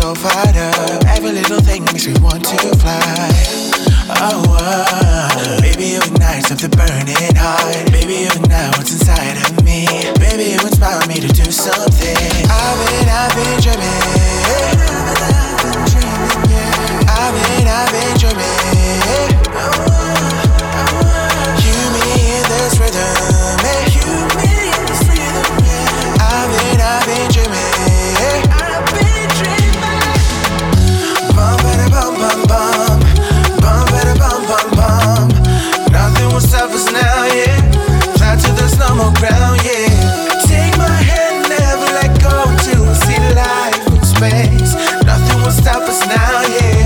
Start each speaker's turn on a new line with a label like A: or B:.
A: so fired up. Every little thing makes me want to fly. Baby, you ignite something burning hot. Baby, you ignite what's inside of me. Baby, you inspire me to do something. I've been dreaming. I've been dreaming. You, me in this rhythm. You, me in this rhythm. I've been dreaming. I've been dreaming. Bum, bada, bum, bum, bum. Bum, bada, bum, bum, bum. Nothing will stop us now, yeah. Fly till there's no more ground, yeah. Take my hand, never let go until we see life in space. Nothing will stop us now, yeah.